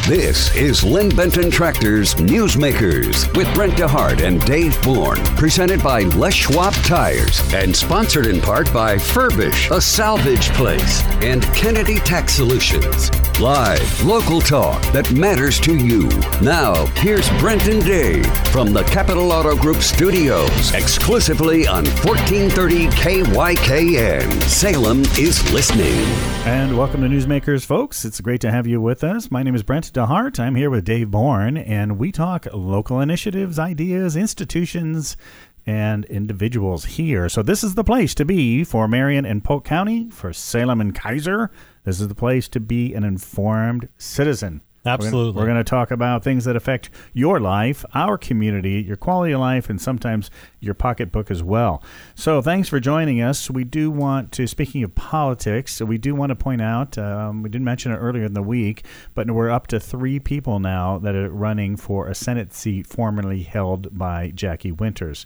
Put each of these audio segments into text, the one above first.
This is Lynn Benton Tractor's Newsmakers with Brent DeHart and Dave Bourne, presented by Les Schwab Tires and sponsored in part by Furbish, a salvage place, and Kennedy Tax Solutions. Live, local talk that matters to you. Now, here's Brent and Dave from the Capital Auto Group studios, exclusively on 1430 KYKN. Salem is listening. And welcome to Newsmakers, folks. It's great to have you with us. My name is Brent DeHart. I'm here with Dave Bourne, and we talk local initiatives, ideas, institutions, and individuals here. So this is the place to be for Marion and Polk County, for Salem and Keizer. This is the place to be an informed citizen. Absolutely. We're going to talk about things that affect your life, our community, your quality of life, and sometimes your pocketbook as well. So thanks for joining us. We do want to, speaking of politics, we do want to point out, we didn't mention it earlier in the week, but we're up to 3 people now that are running for a Senate seat formerly held by Jackie Winters.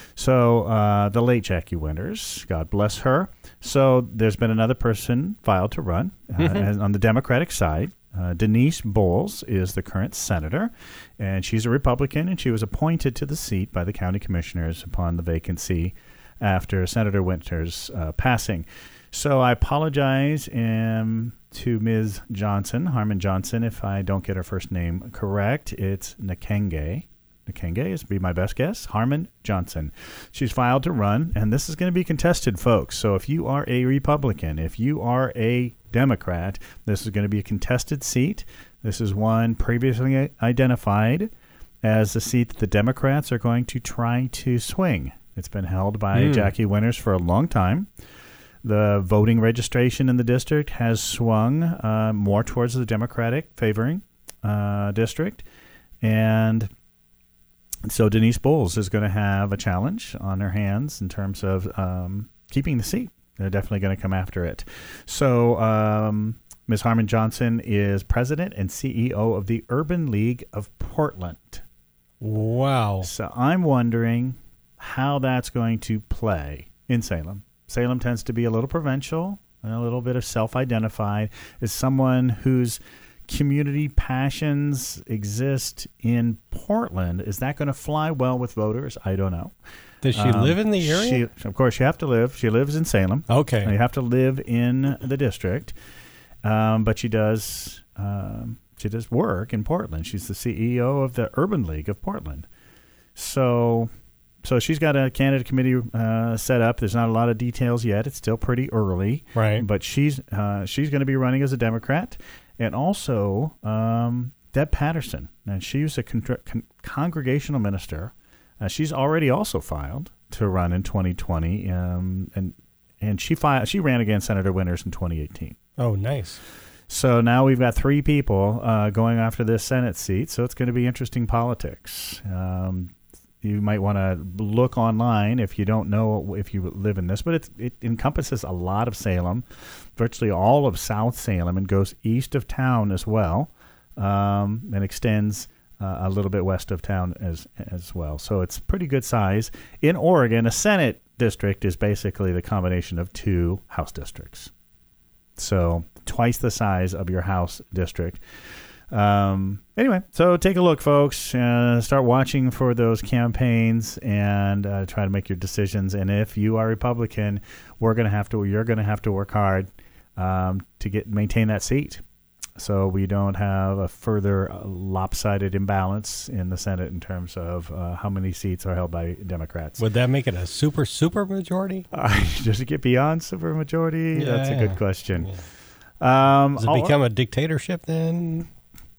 So the late Jackie Winters, God bless her. So there's been another person filed to run on the Democratic side. Denise Bowles is the current senator, and she's a Republican, and she was appointed to the seat by the county commissioners upon the vacancy after Senator Winters' passing. So I apologize to Ms. Johnson, Harmon Johnson, if I don't get her first name correct. It's Nakenge. Nakenge is be my best guess. Harmon Johnson. She's filed to run, and this is going to be contested, folks. So if you are a Republican, if you are a Democrat, this is going to be a contested seat. This is one previously identified as the seat that the Democrats are going to try to swing. It's been held by Jackie Winters for a long time. The voting registration in the district has swung more towards the Democratic favoring district, and so Denise Bowles is going to have a challenge on her hands in terms of keeping the seat. They're definitely going to come after it. So Ms. Harmon Johnson is president and CEO of the Urban League of Portland. Wow. So I'm wondering how that's going to play in Salem. Salem tends to be a little provincial and a little bit of self-identified as someone whose community passions exist in Portland. Is that going to fly well with voters? I don't know. Does she live in the area? Of course, you have to live. She lives in Salem. Okay. You have to live in the district, but she does work in Portland. She's the CEO of the Urban League of Portland. So she's got a candidate committee set up. There's not a lot of details yet. It's still pretty early. Right. But she's going to be running as a Democrat. And also Deb Patterson. And she was a congregational minister. She's already also filed to run in 2020, and she ran against Senator Winters in 2018. Oh, nice. So now we've got 3 people going after this Senate seat, so it's going to be interesting politics. You might want to look online if you don't know if you live in this, but it encompasses a lot of Salem, virtually all of South Salem, and goes east of town as well, and extends a little bit west of town as well. So it's pretty good size. In Oregon, a Senate district is basically the combination of 2 House districts. So twice the size of your House district. Anyway, so take a look, folks. Start watching for those campaigns and try to make your decisions. And if you are Republican, you're going to have to work hard to maintain that seat, so we don't have a further lopsided imbalance in the Senate in terms of how many seats are held by Democrats. Would that make it a super majority? Does it get beyond super majority? Yeah. That's a good question. Yeah. Does it become a dictatorship then?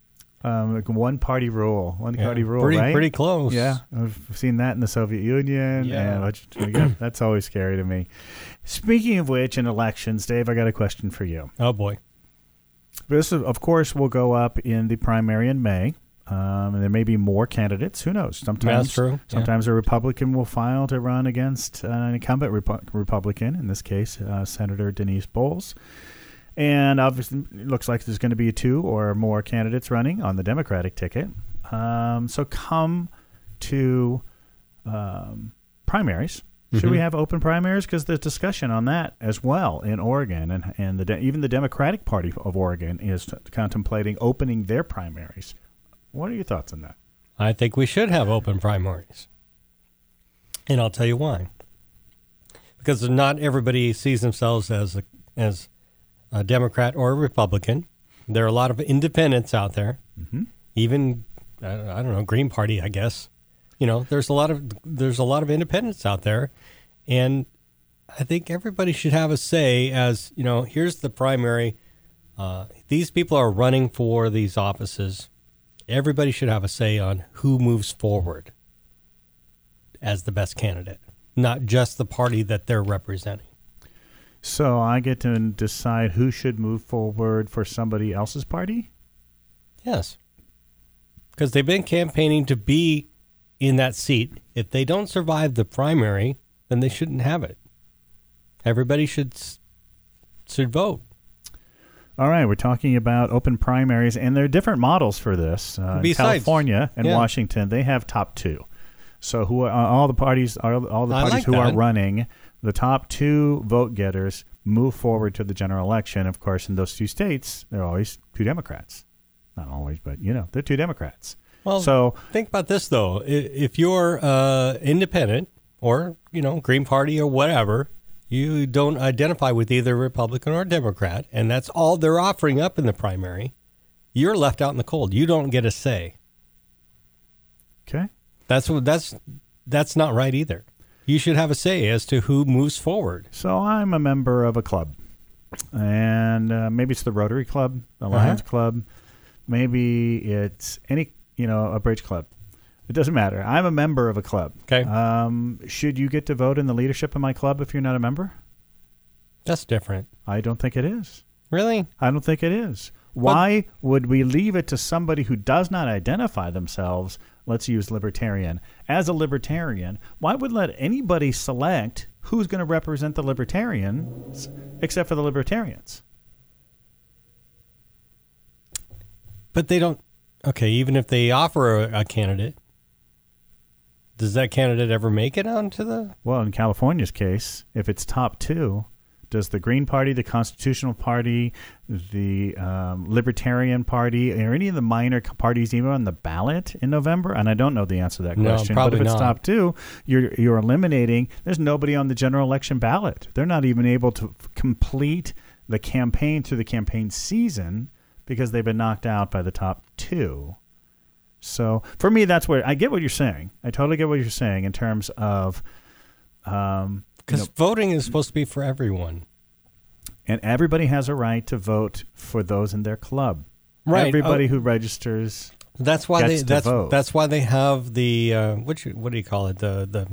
One-party rule. One-party rule, pretty, right? Pretty close. Yeah, I've seen that in the Soviet Union. Yeah. And that's always scary to me. Speaking of which, in elections, Dave, I got a question for you. Oh, boy. This, of course, will go up in the primary in May. And there may be more candidates. Who knows? That's true. Sometimes a Republican will file to run against an incumbent Republican, in this case, Senator Denise Bowles. And obviously, it looks like there's going to be 2 or more candidates running on the Democratic ticket. So come to primaries, Should we have open primaries? Because there's discussion on that as well in Oregon, and even the Democratic Party of Oregon is contemplating opening their primaries. What are your thoughts on that? I think we should have open primaries, and I'll tell you why. Because not everybody sees themselves as a Democrat or a Republican. There are a lot of independents out there, even I don't know, Green Party, I guess. There's a lot of independents out there, and I think everybody should have a say. As here's the primary. These people are running for these offices. Everybody should have a say on who moves forward as the best candidate, not just the party that they're representing. So I get to decide who should move forward for somebody else's party? Yes, because they've been campaigning to be in that seat. If they don't survive the primary, then they shouldn't have it. Everybody should vote. All right, we're talking about open primaries, and there are different models for this. In California and Washington, they have top two. So who are all the parties who are running, the top two vote getters move forward to the general election. Of course, in those two states, there are always two Democrats. Not always, but they're two Democrats. Well, so think about this though: if you're independent or Green Party or whatever, you don't identify with either Republican or Democrat, and that's all they're offering up in the primary, you're left out in the cold. You don't get a say. Okay, that's not right either. You should have a say as to who moves forward. So I'm a member of a club, and maybe it's the Rotary Club, the Lions Club, maybe it's a bridge club. It doesn't matter. I'm a member of a club. Okay. Should you get to vote in the leadership of my club if you're not a member? That's different. I don't think it is. Really? I don't think it is. Why would we leave it to somebody who does not identify themselves? Let's use libertarian. As a libertarian, why would let anybody select who's going to represent the libertarians except for the libertarians? But they don't. Okay, even if they offer a candidate, does that candidate ever make it onto the... Well, in California's case, if it's top two, does the Green Party, the Constitutional Party, the Libertarian Party, or any of the minor parties even on the ballot in November? And I don't know the answer to that question. Probably but if it's not. top two, you're eliminating... There's nobody on the general election ballot. They're not even able to complete the campaign through the campaign season because they've been knocked out by the top two. So for me, that's where I get what you're saying. I totally get what you're saying in terms of... Because voting is supposed to be for everyone. And everybody has a right to vote for those in their club. Right. Everybody who registers that's why gets to vote. That's why they have the what do you call it?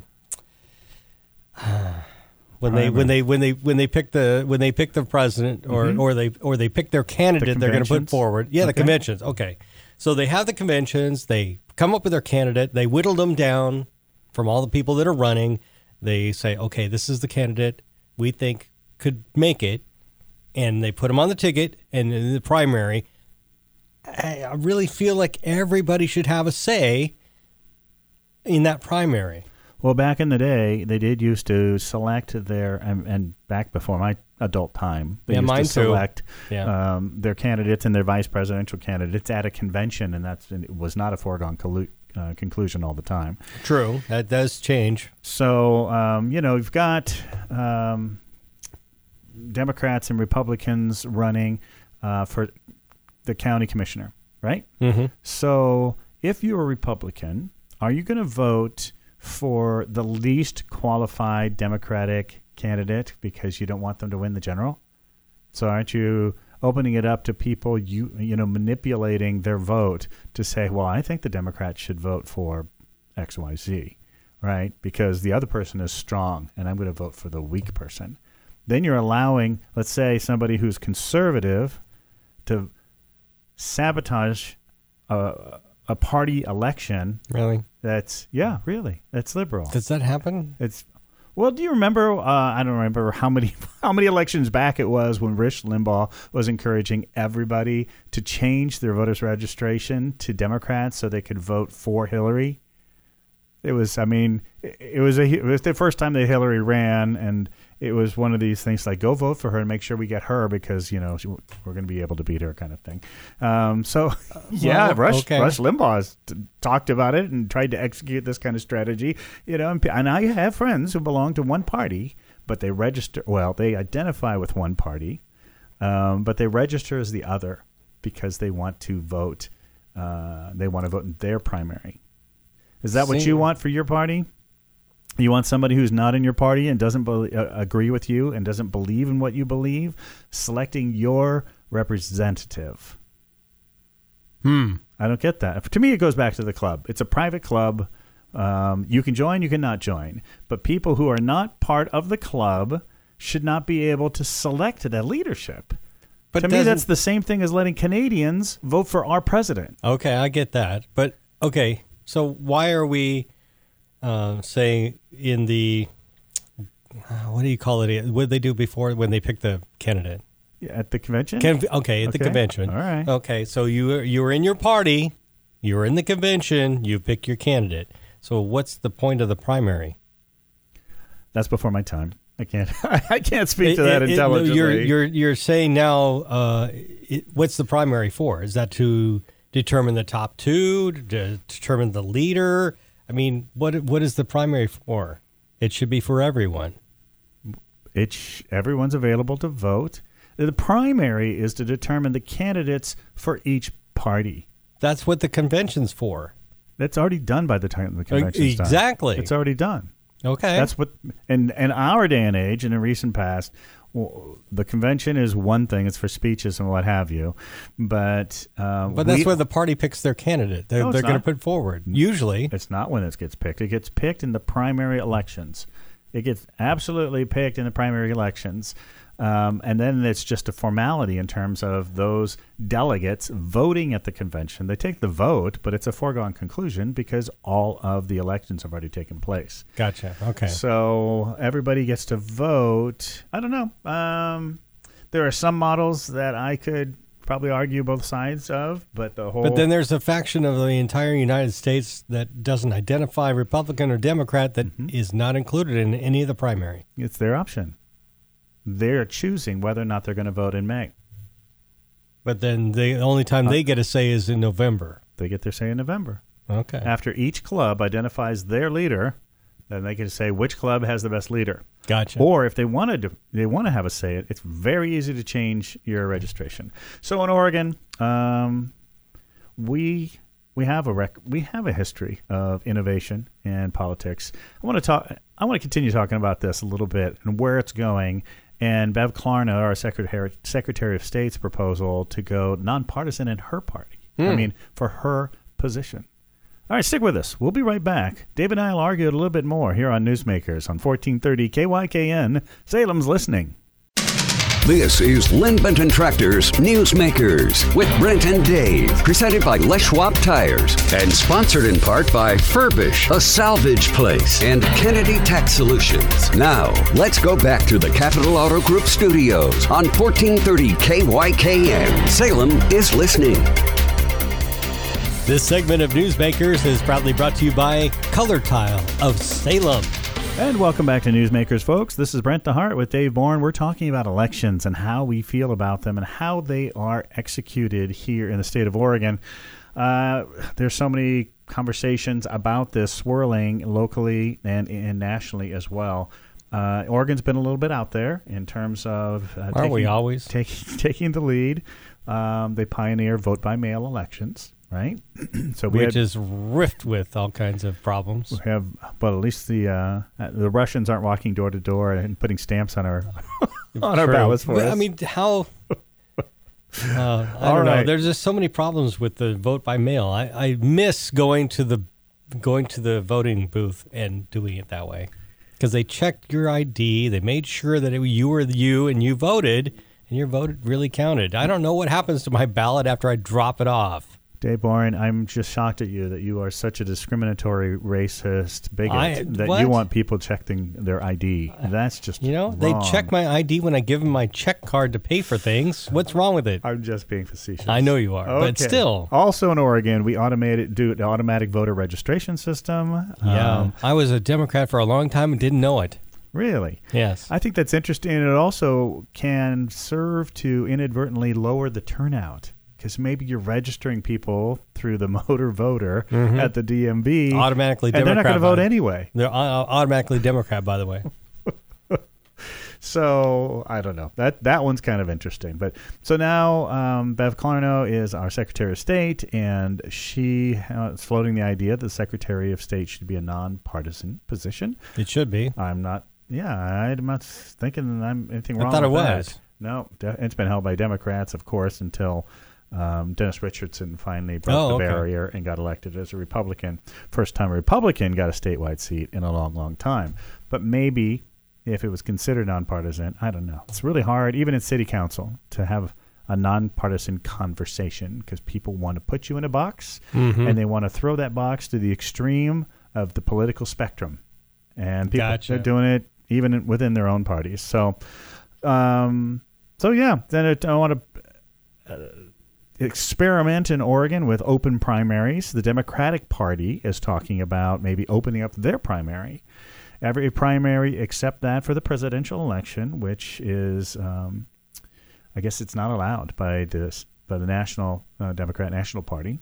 When they pick the president or they pick their candidate they're going to put forward. Yeah, the conventions. Okay. So they have the conventions, they come up with their candidate, they whittle them down from all the people that are running. They say, okay, this is the candidate we think could make it, and they put them on the ticket. And in the primary, I really feel like everybody should have a say in that primary. Well, back in the day, they did used to select their, and back before my adult time, they used to select their candidates and their vice presidential candidates at a convention, and it was not a foregone conclusion all the time. True. That does change. So, you've got Democrats and Republicans running for the county commissioner, right? Mm-hmm. So if you're a Republican, are you going to vote for the least qualified Democratic candidate because you don't want them to win the general? So aren't you opening it up to people, manipulating their vote to say, well, I think the Democrats should vote for XYZ, right? Because the other person is strong and I'm going to vote for the weak person. Then you're allowing, let's say, somebody who's conservative to sabotage a party election. Really? That's liberal. Does that happen? Well, do you remember? I don't remember how many elections back it was when Rush Limbaugh was encouraging everybody to change their voters registration to Democrats so they could vote for Hillary. It was, I mean, it was the first time that Hillary ran, and it was one of these things like, go vote for her and make sure we get her because, we're going to be able to beat her kind of thing. Rush Limbaugh has talked about it and tried to execute this kind of strategy, and I have friends who belong to one party, but they they identify with one party, but they register as the other because they want to vote. They want to vote in their primary. Is that what you want for your party? You want somebody who's not in your party and doesn't agree with you and doesn't believe in what you believe, selecting your representative. I don't get that. To me, it goes back to the club. It's a private club. You can join, you cannot join. But people who are not part of the club should not be able to select the leadership. But to me, that's the same thing as letting Canadians vote for our president. Okay, I get that. But, okay, so why are we saying in the, what do you call it? What did they do before when they pick the candidate? At the convention? The convention. All right. Okay, so you were in your party, you were in the convention, you pick your candidate. So what's the point of the primary? That's before my time. I can't speak to that intelligently. You're saying now, what's the primary for? Is that to determine the top two, to determine the leader? I mean, what is the primary for? It should be for everyone. Everyone's available to vote. The primary is to determine the candidates for each party. That's what the convention's for. That's already done by the time the convention's done. Exactly. It's already done. Okay. That's what, in our day and age, in the recent past, the convention is one thing. It's for speeches and what have you. But that's where the party picks their candidate. They're going to put forward. Usually. It's not when it gets picked. It gets picked in the primary elections. It gets absolutely picked in the primary elections. And then it's just a formality in terms of those delegates voting at the convention. They take the vote, but it's a foregone conclusion because all of the elections have already taken place. Gotcha. Okay. So everybody gets to vote. I don't know. There are some models that I could probably argue both sides of, but But then there's a faction of the entire United States that doesn't identify Republican or Democrat that is not included in any of the primary. It's their option. They're choosing whether or not they're going to vote in May. But then the only time they get a say is in November. They get their say in November. Okay. After each club identifies their leader, then they can say which club has the best leader. Gotcha. Or if they want to have a say, it's very easy to change your registration. So in Oregon, we have a history of innovation and politics. I want to continue talking about this a little bit and where it's going. And Bev Klarna, our Secretary of State's proposal to go nonpartisan in her party. I mean, for her position. All right, stick with us. We'll be right back. Dave and I will argue a little bit more here on Newsmakers on 1430 KYKN, Salem's Listening. This is Lynn Benton Tractor's Newsmakers with Brent and Dave, presented by Les Schwab Tires and sponsored in part by Furbish, a salvage place, and Kennedy Tax Solutions. Now, let's go back to the Capital Auto Group studios on 1430 KYKN. Salem is listening. This segment of Newsmakers is proudly brought to you by Color Tile of Salem. And welcome back to Newsmakers, folks. This is Brent DeHart with Dave Bourne. We're talking about elections and how we feel about them and how they are executed here in the state of Oregon. There's so many conversations about this swirling locally and nationally as well. Oregon's been a little bit out there in terms of Aren't we always taking the lead. They pioneer vote-by-mail elections. Right, which is rift with all kinds of problems. We have, but at least the Russians aren't walking door to door and putting stamps on our our ballots for us. I mean, how? I don't know. There's just so many problems with the vote by mail. I miss going to the voting booth and doing it that way because they checked your ID. They made sure that you were you and you voted, and your vote really counted. I don't know what happens to my ballot after I drop it off. Dave Boren, I'm just shocked at you that you are such a discriminatory, racist bigot that what? you want people checking their ID. That's just wrong. They check my ID when I give them my check card to pay for things. What's wrong with it? I'm just being facetious. I know you are, but still. Also in Oregon, we do an automatic voter registration system. Yeah, I was a Democrat for a long time and didn't know it. Really? Yes. I think that's interesting. And it also can serve to inadvertently lower the turnout. Because maybe you're registering people through the motor voter at the DMV. Automatically and Democrat. they're not going to vote anyway. They're automatically Democrat, by the way. So, I don't know. That one's kind of interesting. But so now Bev Clarno is our Secretary of State, and she is floating the idea that the Secretary of State should be a nonpartisan position. It should be. I'm not thinking I'm anything wrong with that. I thought it was. No, it's been held by Democrats, of course, until Dennis Richardson finally broke the barrier and got elected as a Republican. First time a Republican got a statewide seat in a long, long time. But maybe if it was considered nonpartisan, I don't know. It's really hard, even in city council, to have a nonpartisan conversation because people want to put you in a box and they want to throw that box to the extreme of the political spectrum. And people are doing it even within their own parties. So, then I want to experiment in Oregon with open primaries. The Democratic Party is talking about maybe opening up their primary. Every primary except that for the presidential election, which is, I guess it's not allowed by the National Democrat National Party.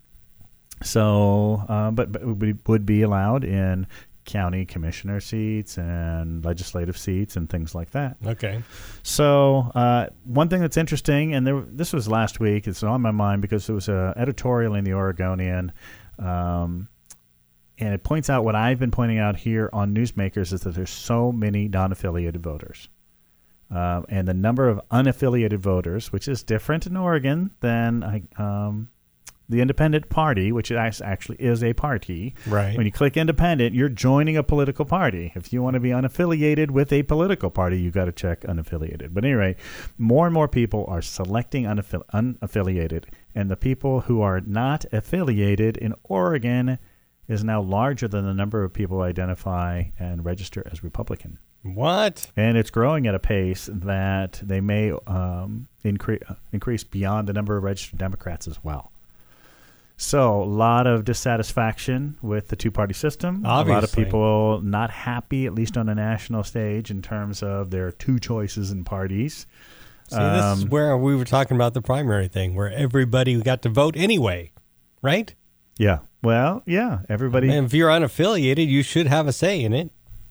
So, but would be allowed in county commissioner seats and legislative seats and things like that. Okay. So one thing that's interesting, and this was last week, it's on my mind because it was an editorial in the Oregonian, and it points out what I've been pointing out here on Newsmakers is that there's so many non-affiliated voters. And the number of unaffiliated voters, which is different in Oregon than the Independent Party, which actually is a party. Right. When you click Independent, you're joining a political party. If you want to be unaffiliated with a political party, you've got to check unaffiliated. But anyway, more and more people are selecting unaffiliated, and the people who are not affiliated in Oregon is now larger than the number of people who identify and register as Republican. What? And it's growing at a pace that they may increase beyond the number of registered Democrats as well. So a lot of dissatisfaction with the two-party system. Obviously. A lot of people not happy, at least on a national stage, in terms of their two choices in parties. See, this is where we were talking about the primary thing, where everybody got to vote anyway, right? Yeah. Well, yeah, everybody. And if you're unaffiliated, you should have a say in it.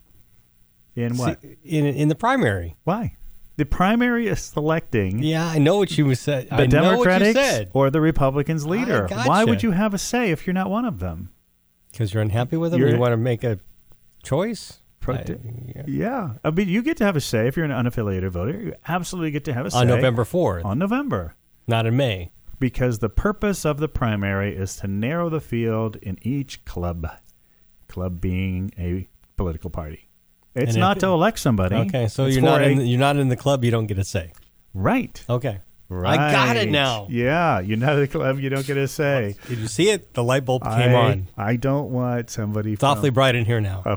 In what? See, in the primary. Why? The primary is selecting. Yeah, I know what you said. The Democrats or the Republicans' leader. Gotcha. Why would you have a say if you're not one of them? Because you're unhappy with them. You want to make a choice. Yeah. I mean, you get to have a say if you're an unaffiliated voter. You absolutely get to have a say. On November 4th. On November. Not in May. Because the purpose of the primary is to narrow the field in each club. Club being a political party. It's not to elect somebody. Okay, so you're not in the club, you don't get a say. Right. Okay. Right. I got it now. Yeah, you're not in the club, you don't get a say. Did you see it? The light bulb came on. I don't want somebody It's awfully bright in here now.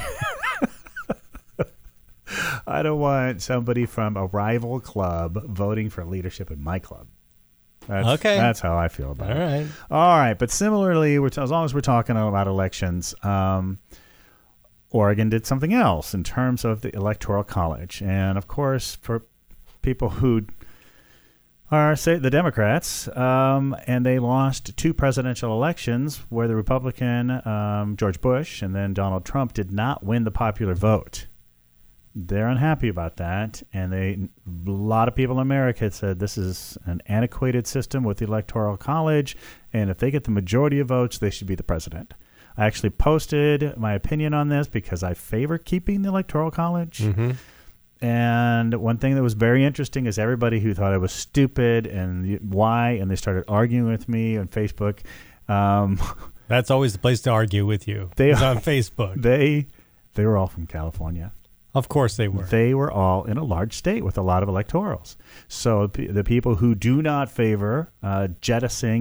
I don't want somebody from a rival club voting for leadership in my club. That's how I feel about it. All right. But similarly, as long as we're talking about elections, Oregon did something else in terms of the Electoral College. And, of course, for people who are, say, the Democrats, and they lost two presidential elections where the Republican, George Bush, and then Donald Trump did not win the popular vote. They're unhappy about that, and a lot of people in America said this is an antiquated system with the Electoral College, and if they get the majority of votes, they should be the president. I actually posted my opinion on this because I favor keeping the Electoral College. Mm-hmm. And one thing that was very interesting is everybody who thought I was stupid and why, and they started arguing with me on Facebook. That's always the place to argue with you. It's on Facebook. They were all from California. Of course they were. They were all in a large state with a lot of electorals. So the people who do not favor jettisoning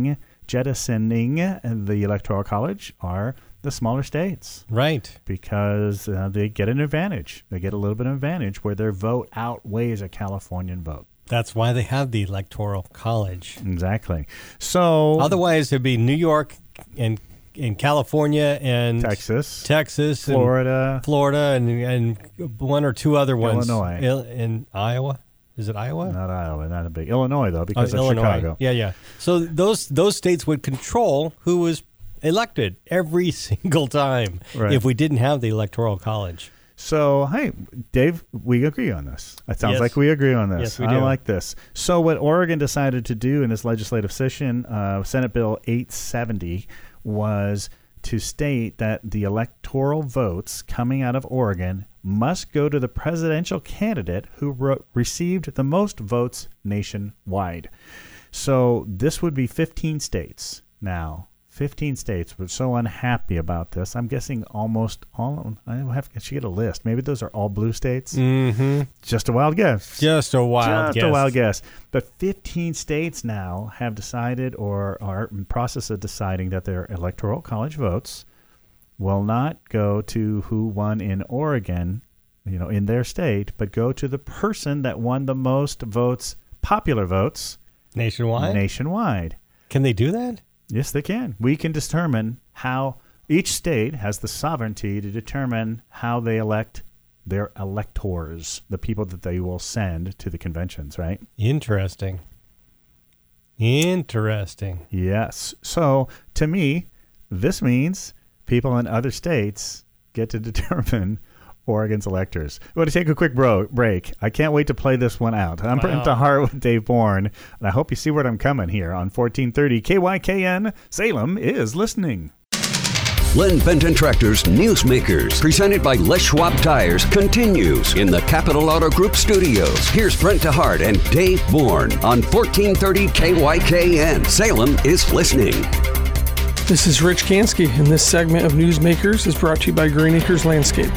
jettisoning the Electoral College are the smaller states. Right. Because they get an advantage. They get a little bit of advantage where their vote outweighs a Californian vote. That's why they have the Electoral College. Exactly. So otherwise, it'd be New York and California and Texas, Florida, and one or two other ones. Illinois. In Iowa. Is it Iowa? Not Iowa, not a big. Illinois, though, because of Illinois. Chicago. Yeah. So those states would control who was elected every single time if we didn't have the Electoral College. So, hey, Dave, we agree on this. It sounds like we agree on this. Yes, we do. I like this. So what Oregon decided to do in this legislative session, Senate Bill 870, was to state that the electoral votes coming out of Oregon must go to the presidential candidate who received the most votes nationwide. So this would be 15 states now. 15 states were so unhappy about this. I'm guessing almost all. I should get a list. Maybe those are all blue states. Mm-hmm. Just a wild guess. Just a wild guess. But 15 states now have decided or are in process of deciding that their Electoral College votes will not go to who won in Oregon, in their state, but go to the person that won the most votes, popular votes, nationwide. Can they do that? Yes, they can. We can determine how each state has the sovereignty to determine how they elect their electors, the people that they will send to the conventions, right? Interesting. Yes. So, to me, this means people in other states get to determine Oregon's electors. We're going to take a quick break. I can't wait to play this one out. I'm Brent DeHart with Dave Bourne, and I hope you see where I'm coming here on 1430 KYKN. Salem is listening. Len Benton Tractor's Newsmakers, presented by Les Schwab Tires, continues in the Capital Auto Group studios. Here's Brent DeHart and Dave Bourne on 1430 KYKN. Salem is listening. This is Rich Kansky, and this segment of Newsmakers is brought to you by Green Acres Landscape.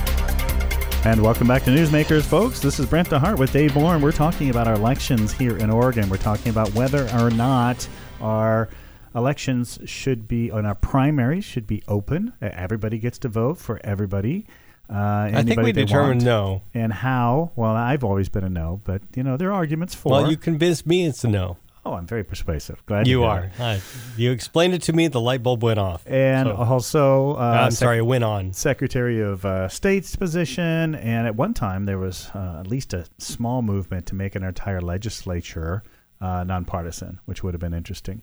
And welcome back to Newsmakers, folks. This is Brent DeHart with Dave Bourne. We're talking about our elections here in Oregon. We're talking about whether or not our elections should be, and our primaries should be open. Everybody gets to vote for everybody. I think we determined no. And how? Well, I've always been a no, but, there are arguments for. Well, you convinced me it's a no. Oh, I'm very persuasive. Glad you are. You explained it to me. The light bulb went off. And also, it went on. Secretary of State's position. And at one time, there was at least a small movement to make an entire legislature nonpartisan, which would have been interesting.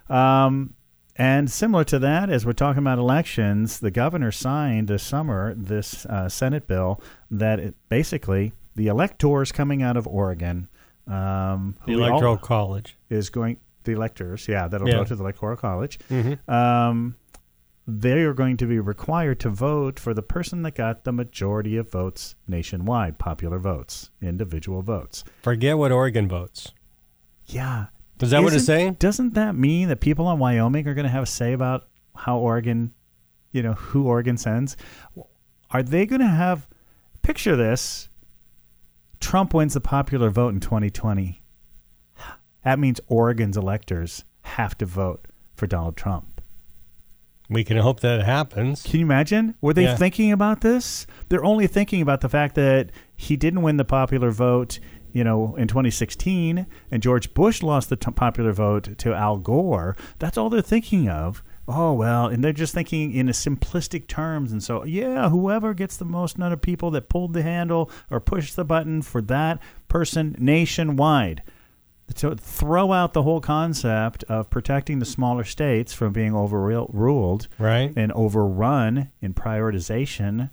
And similar to that, as we're talking about elections, the governor signed this summer this Senate bill that basically the electors coming out of Oregon. The Electoral College is going. The electors, that'll go to the Electoral College. Mm-hmm. They are going to be required to vote for the person that got the majority of votes nationwide, popular votes, individual votes. Forget what Oregon votes. Yeah. Is that what it's saying? Doesn't that mean that people in Wyoming are going to have a say about how Oregon, who Oregon sends? Are they going to have? Picture this. Trump wins the popular vote in 2020. That means Oregon's electors have to vote for Donald Trump. We can hope that happens. Can you imagine? Were they thinking about this? They're only thinking about the fact that he didn't win the popular vote, in 2016, and George Bush lost the popular vote to Al Gore. That's all they're thinking of. Oh, well, and they're just thinking in a simplistic terms. And so, whoever gets the most number of people that pulled the handle or pushed the button for that person nationwide. To throw out the whole concept of protecting the smaller states from being overruled and overrun in prioritization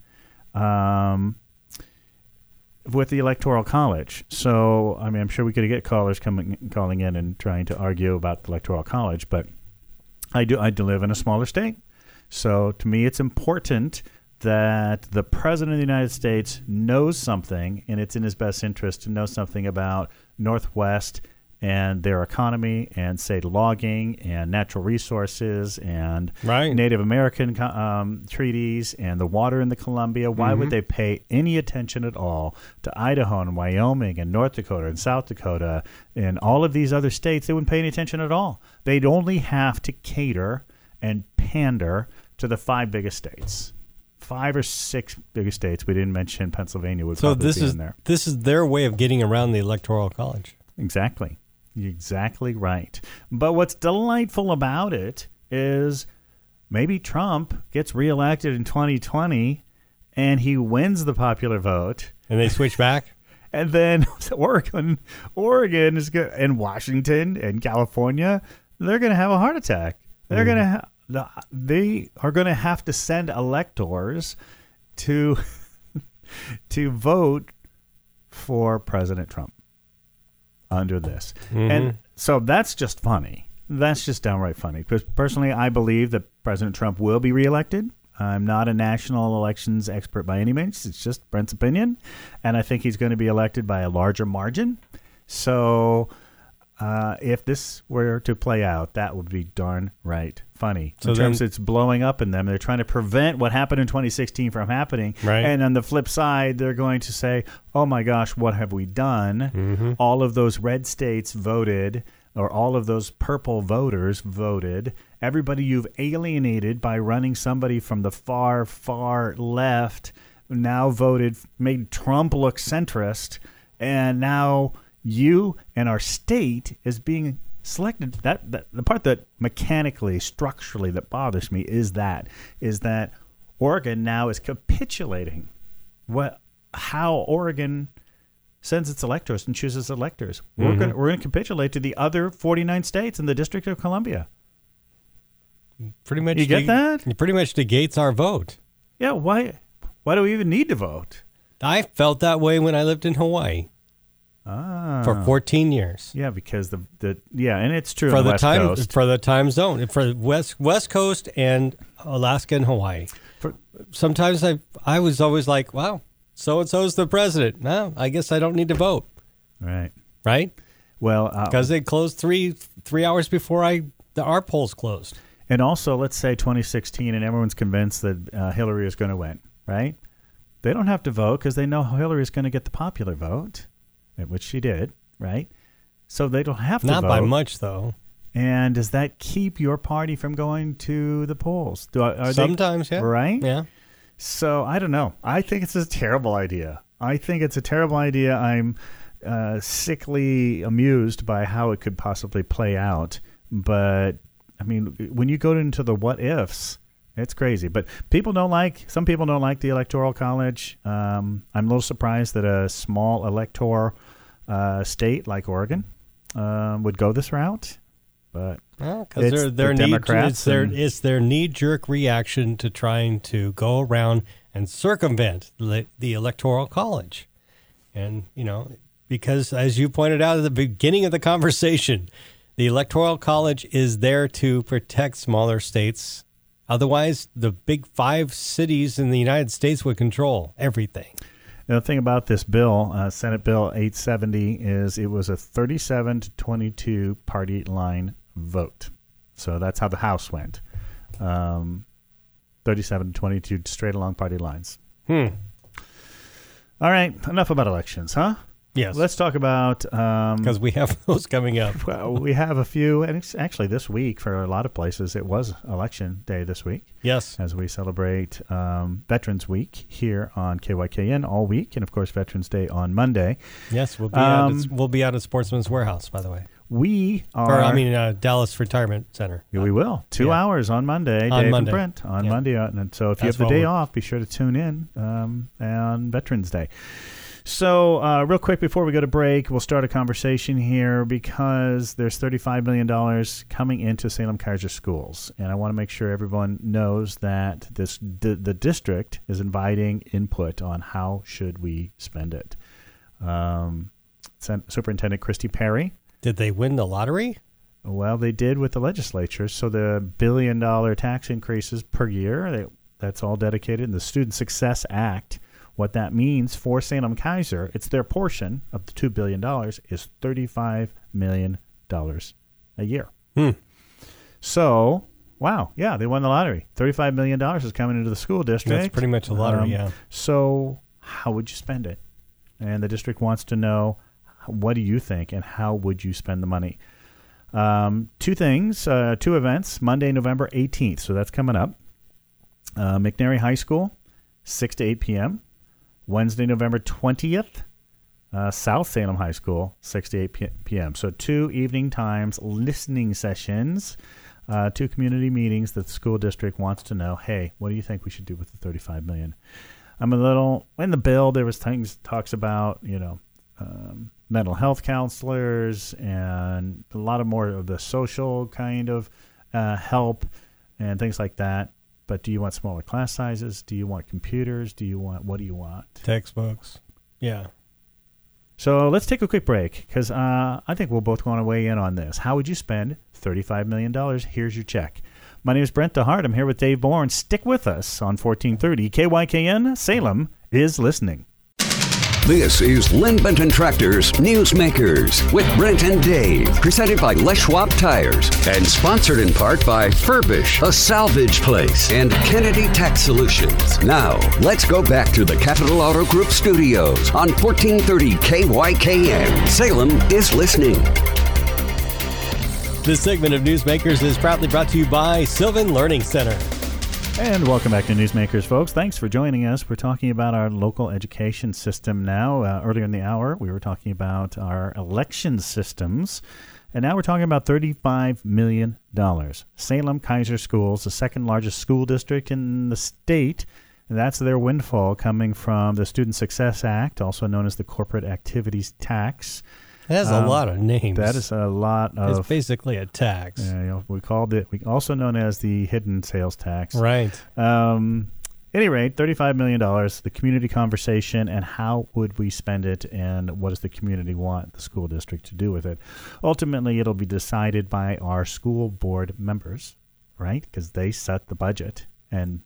with the Electoral College. So, I'm sure we could get callers calling in and trying to argue about the Electoral College, but I do live in a smaller state. So to me, it's important that the President of the United States knows something, and it's in his best interest to know something about Northwest and their economy and, say, logging and natural resources and Native American treaties and the water in the Columbia. Why would they pay any attention at all to Idaho and Wyoming and North Dakota and South Dakota and all of these other states? They wouldn't pay any attention at all. They'd only have to cater and pander to the 5 biggest states. 5 or 6 biggest states. We didn't mention Pennsylvania would probably be in there. This is their way of getting around the Electoral College. Exactly. You're exactly right. But what's delightful about it is maybe Trump gets reelected in 2020 and he wins the popular vote. And they switch back? And then Oregon is good, and Washington and California, they're going to have a heart attack. They're going to they are going to have to send electors to vote for President Trump under this. And so that's just funny. That's just downright funny. Because personally, I believe that President Trump will be reelected. I'm not a national elections expert by any means. It's just Brent's opinion. And I think he's going to be elected by a larger margin. So if this were to play out, that would be darn right funny. So in terms of it's blowing up in them, they're trying to prevent what happened in 2016 from happening. Right. And on the flip side, they're going to say, oh my gosh, what have we done? All of those red states voted, or all of those purple voters voted. Everybody you've alienated by running somebody from the far, far left now voted, made Trump look centrist, and now you and our state is being selected. That the part that mechanically, structurally that bothers me is that Oregon now is capitulating how Oregon sends its electors and chooses electors. We're going to capitulate to the other 49 states in the District of Columbia. Pretty much. You get that? Pretty much negates our vote. Yeah. Why do we even need to vote? I felt that way when I lived in Hawaii. For 14 years. Yeah, because and it's true for on the West Coast. For the time zone, for West Coast and Alaska and Hawaii. Sometimes I was always like, wow, so-and-so's the president. No, I guess I don't need to vote. Right. Well, because they closed three hours before our polls closed. And also, let's say 2016, and everyone's convinced that Hillary is going to win, right? They don't have to vote because they know Hillary is going to get the popular vote, which she did, right? So they don't have to vote. Not by much, though. And does that keep your party from going to the polls? Sometimes, yeah. Right? Yeah. So I don't know. I think it's a terrible idea. I'm sickly amused by how it could possibly play out. But, I mean, when you go into the what ifs, it's crazy. But some people don't like the Electoral College. I'm a little surprised that a small electoral state like Oregon would go this route. But because it's their knee-jerk reaction to trying to go around and circumvent the Electoral College. And, because as you pointed out at the beginning of the conversation, the Electoral College is there to protect smaller states. Otherwise, the big 5 cities in the United States would control everything. The thing about this bill, Senate Bill 870, is it was a 37-22 party line vote. So that's how the House went. 37-22 straight along party lines. All right, enough about elections, huh? Yes. Let's talk about... Because we have those coming up. Well, we have a few, and it's actually this week for a lot of places. It was Election Day this week. Yes. As we celebrate Veterans Week here on KYKN all week, and, of course, Veterans Day on Monday. Yes, we'll be out at Sportsman's Warehouse, by the way. We are... Dallas Retirement Center. Yeah, we will. 2 hours on Monday, Dave and Brent, on Monday. And so if you have the day off, be sure to tune in on Veterans Day. So real quick before we go to break, we'll start a conversation here because there's $35 million coming into Salem-Keizer schools. And I want to make sure everyone knows that the district is inviting input on how should we spend it. Superintendent Christy Perry. Did they win the lottery? Well, they did with the legislature. So the $1 billion tax increases per year, that's all dedicated in the Student Success Act. What that means for Salem-Keizer, it's their portion of the $2 billion is $35 million a year. Hmm. So, wow, yeah, they won the lottery. $35 million is coming into the school district. That's pretty much a lottery, yeah. So how would you spend it? And the district wants to know, what do you think, and how would you spend the money? Two events, Monday, November 18th, so that's coming up. McNary High School, 6 to 8 p.m. Wednesday, November 20th, South Salem High School, 6 to 8 p.m. So 2 evening times, listening sessions, 2 community meetings that the school district wants to know, hey, what do you think we should do with the $35 million? I'm a little, in the bill, there was talks about, mental health counselors and a lot of more of the social kind of help and things like that. But do you want smaller class sizes? Do you want computers? What do you want? Textbooks. Yeah. So let's take a quick break because I think we'll both want to weigh in on this. How would you spend $35 million? Here's your check. My name is Brent DeHart. I'm here with Dave Bourne. Stick with us on 1430 KYKN. Salem is listening. This is Lynn Benton Tractors Newsmakers with Brent and Dave, presented by Les Schwab Tires and sponsored in part by Furbish, a salvage place, and Kennedy Tax Solutions. Now, let's go back to the Capital Auto Group studios on 1430 KYKN. Salem is listening. This segment of Newsmakers is proudly brought to you by Sylvan Learning Center. And welcome back to Newsmakers, folks. Thanks for joining us. We're talking about our local education system now. Earlier in the hour, we were talking about our election systems. And now we're talking about $35 million. Salem Keizer Schools, the second largest school district in the state. And that's their windfall coming from the Student Success Act, also known as the Corporate Activities Tax. It has a lot of names. That is a lot of... It's basically a tax. We also known as the hidden sales tax. Right. Any rate, $35 million, the community conversation, and how would we spend it, and what does the community want the school district to do with it? Ultimately, it'll be decided by our school board members, right? Because they set the budget. And,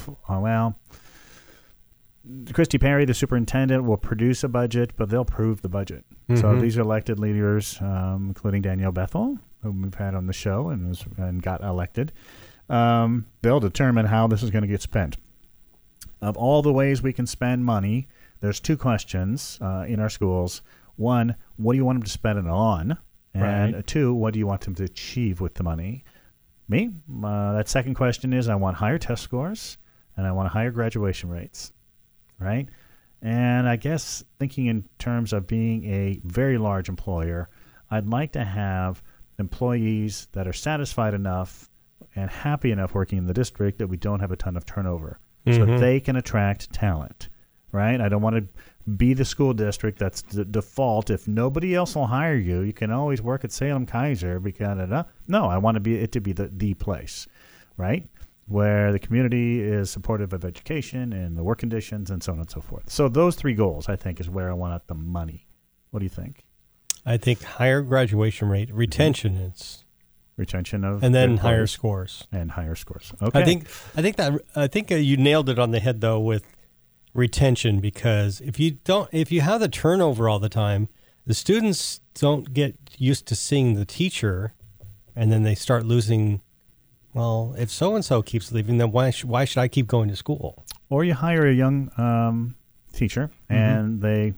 Christy Perry, the superintendent, will produce a budget, but they'll approve the budget. Mm-hmm. So these are elected leaders, including Danielle Bethel, whom we've had on the show and got elected. They'll determine how this is going to get spent. Of all the ways we can spend money, there's 2 questions in our schools. 1, what do you want them to spend it on? And right. 2, what do you want them to achieve with the money? Me, that second question is I want higher test scores, and I want higher graduation rates. Right? And I guess thinking in terms of being a very large employer, I'd like to have employees that are satisfied enough and happy enough working in the district that we don't have a ton of turnover so that they can attract talent, right? I don't want to be the school district that's the default. If nobody else will hire you, you can always work at Salem Keizer because, no, I want it to be the place, right? Where the community is supportive of education and the work conditions and so on and so forth. So those 3 goals, I think, is where I want the money. What do you think? I think higher graduation rate, retention is retention of, and then higher scores and higher scores. Okay, I think you nailed it on the head though with retention, because if you have the turnover all the time, the students don't get used to seeing the teacher, and then they start losing. Well, if so-and-so keeps leaving, then why should I keep going to school? Or you hire a young teacher, and they,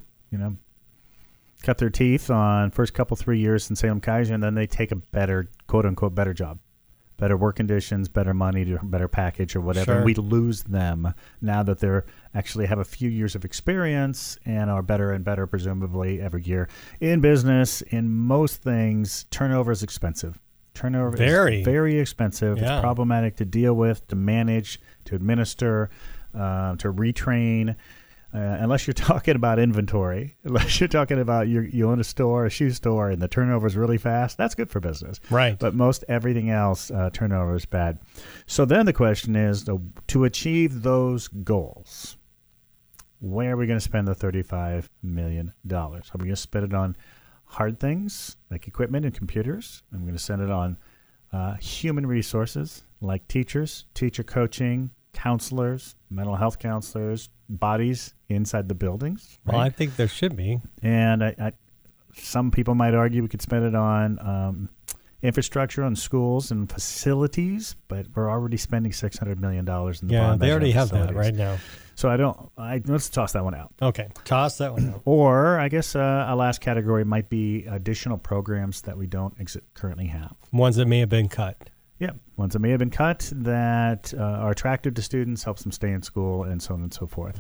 cut their teeth on first couple 3 years in Salem Keizer, and then they take a better, quote-unquote, better job, better work conditions, better money, better package or whatever. Sure. And we lose them now that they actually have a few years of experience and are better and better, presumably, every year. In business, in most things, turnover is expensive. Turnover is very expensive. Yeah. It's problematic to deal with, to manage, to administer, to retrain. Unless you're talking about inventory, unless you're talking about you own a store, a shoe store, and the turnover is really fast, that's good for business. Right. But most everything else, turnover is bad. So then the question is, to achieve those goals, where are we going to spend the $35 million? Are we going to spend it on hard things like equipment and computers? I'm going to spend it on human resources like teachers, teacher coaching, counselors, mental health counselors, bodies inside the buildings. Right? Well, I think there should be. And some people might argue we could spend it on infrastructure, on schools and facilities, but we're already spending $600 million in the bond. Yeah, they already have facilities. that right now. So let's toss that one out. Okay, toss that one out. Or I guess a last category might be additional programs that we don't currently have. Ones that may have been cut. Yeah, ones that may have been cut that are attractive to students, helps them stay in school, and so on and so forth.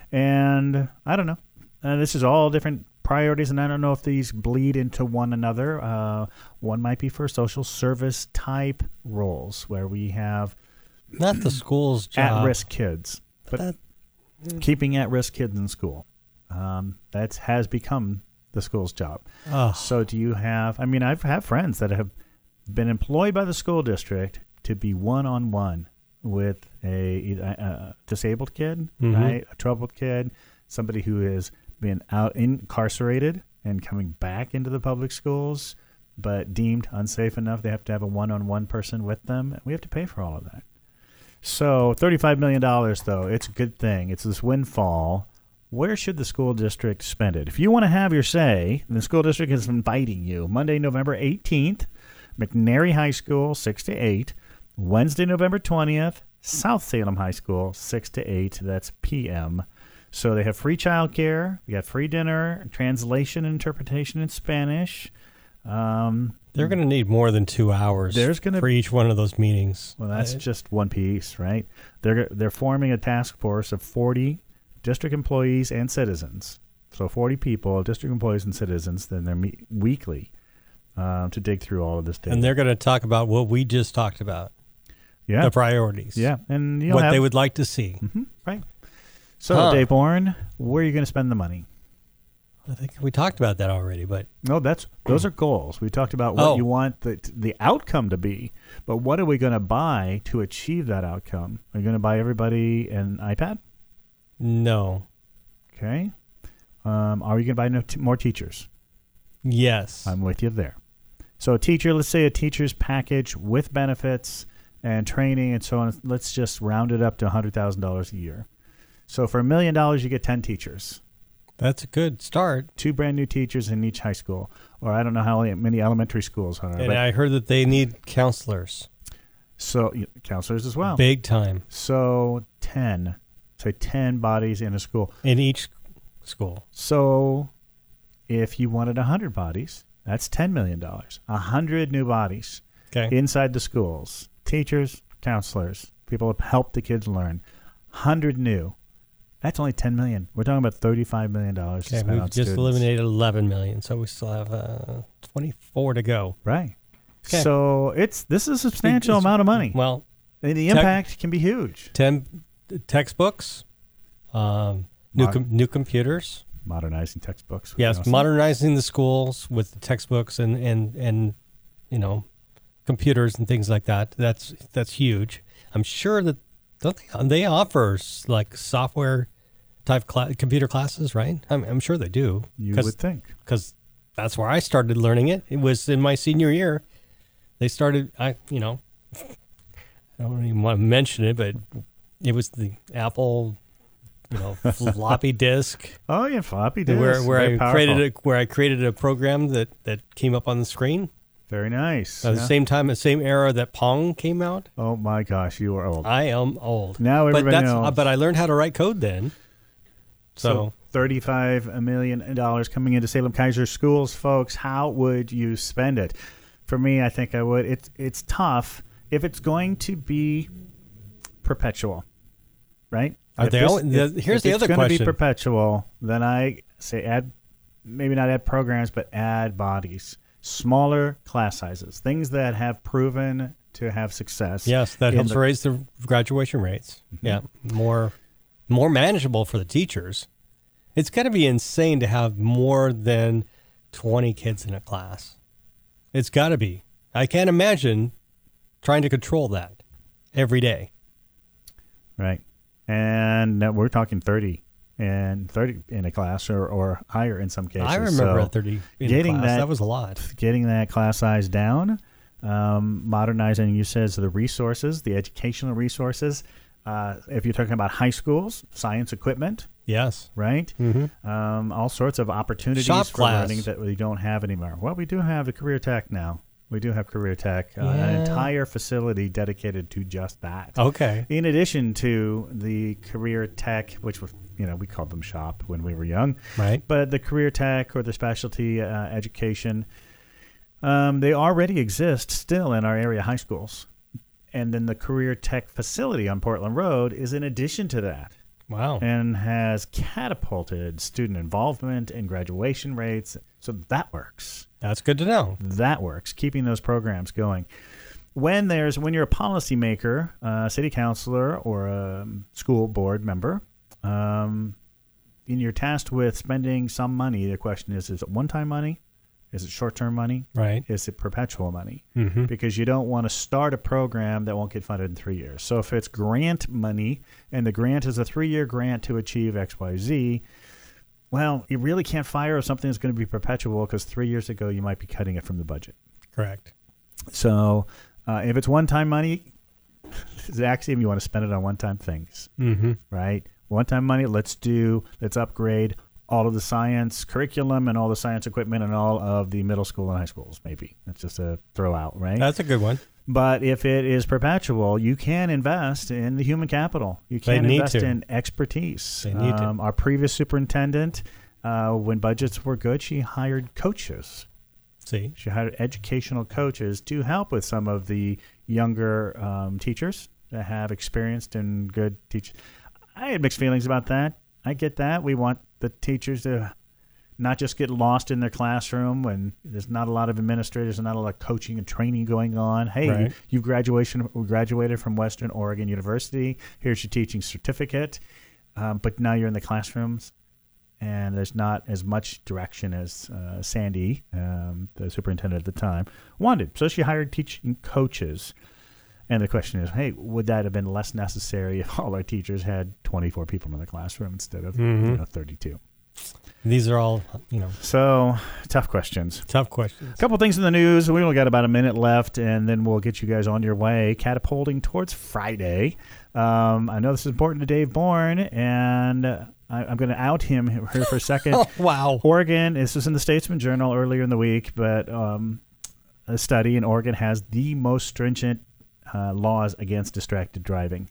And I don't know. This is all different priorities, and I don't know if these bleed into one another. One might be for social service type roles where we have Not the school's job. at-risk kids, but keeping at-risk kids in school. That has become the school's job. Oh. So do you have, I mean, I've had friends that have been employed by the school district to be one-on-one with a disabled kid, right? A troubled kid, somebody who has been out incarcerated and coming back into the public schools, but deemed unsafe enough they have to have a one-on-one person with them. We have to pay for all of that. So $35 million, though, it's a good thing. It's this windfall. Where should the school district spend it? If you want to have your say, the school district is inviting you. Monday, November 18th, McNary High School, 6 to 8. Wednesday, November 20th, South Salem High School, 6 to 8. That's p.m. So they have free childcare. We got free dinner, translation and interpretation in Spanish. They're going to need more than 2 hours for each one of those meetings. Well, that's just one piece, right? They're forming a task force of 40 district employees and citizens. So 40 people, district employees and citizens, then they're meet weekly to dig through all of this data. And they're going to talk about what we just talked about. Yeah. The priorities. Yeah. And what they would like to see. Mm-hmm. Right. So, Dave Bourne, where are you going to spend the money? I think we talked about that already, but no, those are goals. We talked about what you want the outcome to be, but what are we going to buy to achieve that outcome? Are you going to buy everybody an iPad? No. Okay. Are you going to buy more teachers? Yes. I'm with you there. So let's say a teacher's package with benefits and training and so on. Let's just round it up to $100,000 a year. So for $1 million, you get 10 teachers. That's a good start. 2 brand new teachers in each high school. Or I don't know how many elementary schools are. And I heard that they need counselors. So counselors as well. Big time. So 10. Say 10 bodies in a school. In each school. So if you wanted 100 bodies, that's $10 million. 100 new bodies inside the schools. Teachers, counselors, people to help the kids learn. 100 new. That's only $10 million. We're talking about $35 million. Okay, we've just eliminated $11 million, so we still have 24 to go. Right. Okay. So this is a substantial amount of money. Well, and the impact can be huge. 10 textbooks, new computers, modernizing textbooks. Yes, modernizing the schools with the textbooks and computers and things like that. That's huge. I'm sure that they offer like software type computer classes, right? I'm sure they do. You would think, because that's where I started learning it. It was in my senior year. They started. I don't even want to mention it, but it was the Apple, floppy disk. Oh yeah, floppy disk. Where I created a program that came up on the screen. Very nice. At the same era that Pong came out. Oh my gosh, you are old. I am old. Now everybody knows. But I learned how to write code then. So $35 million coming into Salem Keizer schools, folks. How would you spend it? For me, I think I would. It's tough if it's going to be perpetual, right? Here's the other question. If it's going to be perpetual, then I say maybe not add programs, but add bodies. Smaller class sizes, things that have proven to have success. Yes, that helps raise the graduation rates. Mm-hmm. Yeah, more manageable for the teachers. It's got to be insane to have more than 20 kids in a class. It's got to be. I can't imagine trying to control that every day. Right, and we're talking 30 in a class or higher in some cases. I remember 30 in a class. That was a lot. Getting that class size down, modernizing, you said, the resources, the educational resources. If you're talking about high schools, science equipment, Yes. right? Mm-hmm. All sorts of opportunities Shop for class. learning that we don't have anymore. Well, we do have the Career Tech now. We do have Career Tech, an Yeah. entire facility dedicated to just that. Okay. In addition to the Career Tech, which was, we called them shop when we were young, Right. but the Career Tech or the specialty education, they already exist still in our area high schools. And then the Career Tech facility on Portland Road is in addition to that, Wow. and has catapulted student involvement and graduation rates. So that works. That's good to know. That works, keeping those programs going. When you're a policymaker, a city councilor, or a school board member, and you're tasked with spending some money, the question is it one-time money? Is it short-term money? Right. Is it perpetual money? Mm-hmm. Because you don't want to start a program that won't get funded in 3 years. So if it's grant money, and the grant is a 3-year grant to achieve XYZ, well, you really can't fire something that's going to be perpetual, because 3 years ago you might be cutting it from the budget. Correct. So if it's one-time money, Zaxium, you want to spend it on one-time things, right? One-time money, let's upgrade all of the science curriculum and all the science equipment and all of the middle school and high schools, maybe. That's just a throw out, right? That's a good one. But if it is perpetual, you can invest in the human capital. You can invest in expertise. They need to. Our previous superintendent, when budgets were good, she hired coaches. See? She hired educational coaches to help with some of the younger teachers that have experienced and good teachers. I had mixed feelings about that. I get that. We want the teachers to not just get lost in their classroom when there's not a lot of administrators and not a lot of coaching and training going on. Hey, Right. you graduated from Western Oregon University. Here's your teaching certificate. But now you're in the classrooms, and there's not as much direction as Sandy, the superintendent at the time, wanted. So she hired teaching coaches. And the question is, hey, would that have been less necessary if all our teachers had 24 people in the classroom instead of 32? These are all, So, tough questions. tough questions. A couple things in the news. We only got about a minute left, and then we'll get you guys on your way, catapulting towards Friday. I know this is important to Dave Bourne, and I'm going to out him here for a second. Oh, wow. Oregon, this was in the Statesman Journal earlier in the week, but a study in Oregon has the most stringent laws against distracted driving.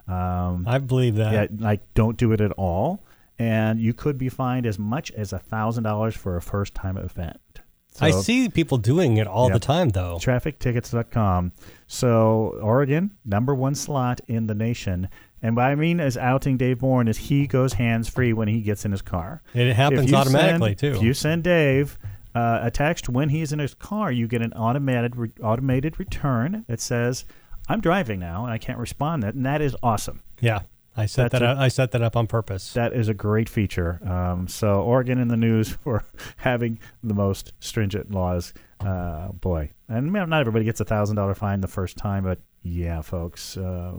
I believe that. Yeah, don't do it at all. And you could be fined as much as $1,000 for a first-time event. So, I see people doing it all the time, though. Traffictickets.com. So Oregon, number one slot in the nation. And what I mean is outing Dave Bourne is he goes hands-free when he gets in his car. It happens automatically, too. If you send Dave a text when he's in his car, you get an automated return that says, I'm driving now, and I can't respond. And that is awesome. Yeah. I set that up on purpose. That is a great feature. So Oregon in the news for having the most stringent laws. Boy. And not everybody gets a $1,000 fine the first time, but yeah, folks,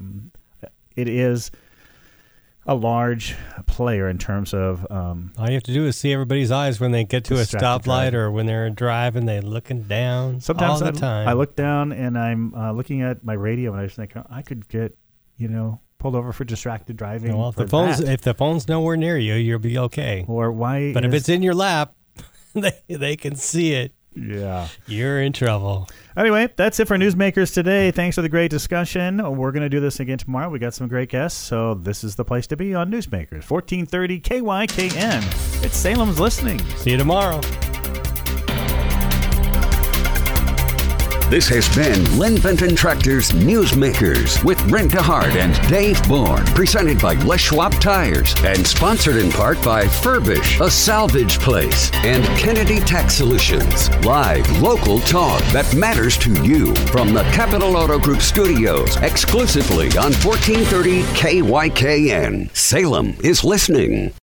it is a large player in terms of... all you have to do is see everybody's eyes when they get to a stoplight or when they're driving, they're looking down sometimes all the time. I look down and I'm looking at my radio and I just think, I could get, pulled over for distracted driving. Well, if the phone's nowhere near you, you'll be okay. Or why? But if it's in your lap, they can see it. Yeah. You're in trouble. Anyway, that's it for Newsmakers today. Thanks for the great discussion. We're going to do this again tomorrow. We got some great guests, so this is the place to be on Newsmakers. 1430 KYKN. It's Salem's Listening. See you tomorrow. This has been Lynn Benton Tractor's Newsmakers with Brent DeHart and Dave Bourne, presented by Les Schwab Tires and sponsored in part by Furbish, a salvage place, and Kennedy Tax Solutions. Live local talk that matters to you from the Capital Auto Group studios, exclusively on 1430 KYKN. Salem is listening.